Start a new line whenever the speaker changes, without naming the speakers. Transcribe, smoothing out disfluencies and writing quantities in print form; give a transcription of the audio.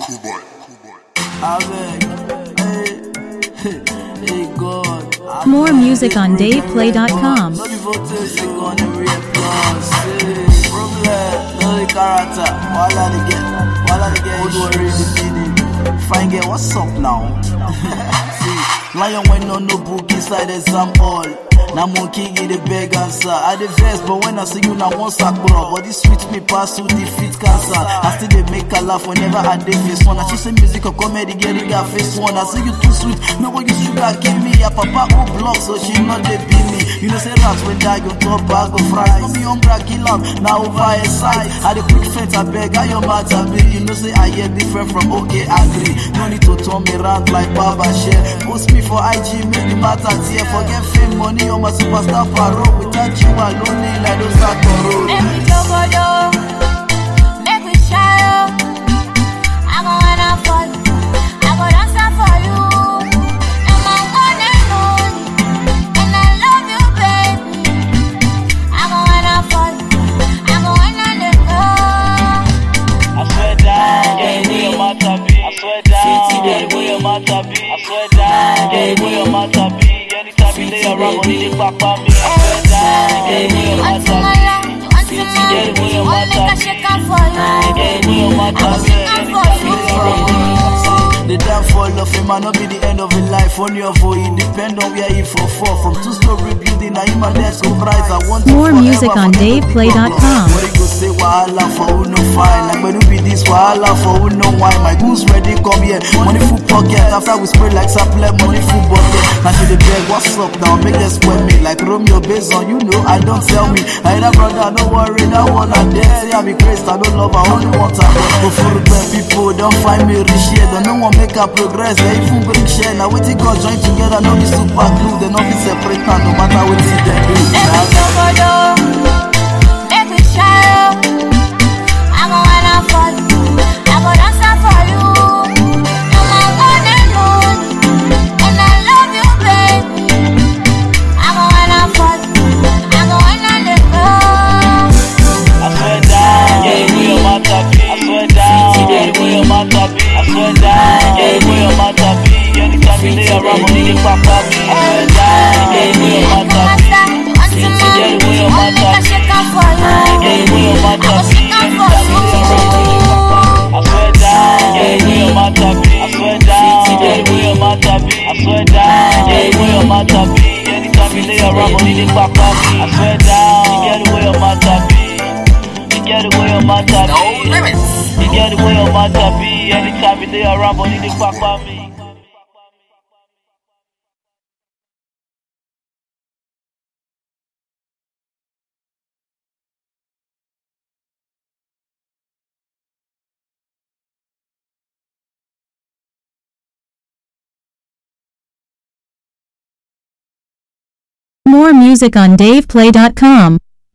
Hey God.
More music on DavePlay.com.
Fine girl, what's up now? See, lion when no book inside exam hall. Now monkey get the beg answer. I the vest, but when I see you now one sack bro. But this sweet me pass to defeat cancer. I still they make a laugh whenever I dey face one. I choose music or comedy, get it got face one. I see you too sweet, no one you sugar give me. A papa who block, so she not they be me. You know say rats when die you top bag of fries. No be hungry kill up, now over a side. I the quick fence I beg, I your matter big. You know say I hear different from okay agree. No need to turn me round like Baba share. Post me for IG, make the matter tear. Forget fame money on my superstar parole. Without you alone, like those that road.
Make we jogodo, make we shine. I go wanna for you, I go dance for you. And my one and only, and I love you, baby. I go wanna for you, I go wanna let go.
I swear down, yeah, we are matter be. I swear down, yeah, we are matter be. I swear down, yeah, we are matter be. Anytime you lay around, money they back on me. I swear down, yeah, we are matter be. Yeah, we are matter be. Yeah, we are matter be. Anytime you lay around.
The downfall of a man not be the end of a life. Only of it depend on where he for fall. From two-story building, I him and that's so bright. I want
more music on DavePlay.com.
What you go say wahala for who no fine? Like when you be this wahala for who no wine. My goose ready come here, money full pocket. After we spray like sample, money full bucket. Now she the beg, what's up now? Make them sweat me like Romeo based on you know. I don't tell me. I ain't a brother, don't worry, that one I dare. Say I be crazy, I don't love, I only want her. Go for the people, don't find me rich here. Don't know what make her progress, they even bring share. Now we think God join together, no be super glue. They no be separate, no matter what they do.
Make we shine. I go wanna for you, I go dance for you. You're my one and only, and I love you, baby. I go wanna for you, I go wanna let go.
I swear down, yeah, we are matter be. I swear down, yeah, we are matter be. I swear down, yeah, we are matter be. Anytime you lay around, money they back on me. I swear down, yeah, we are matter be. Yeah, we are matter be. Yeah, we are matter be. Anytime you lay around, I swear down, yeah, we are matter be. I swear down, yeah, we are matter be. I swear down, yeah, we are matter be. Anytime you lay around, money they back on me. I swear down, you get away on matter be. You get away on matter be. You get away on matter be. Anytime you lay around, money they back on me.
More music on DavePlay.com.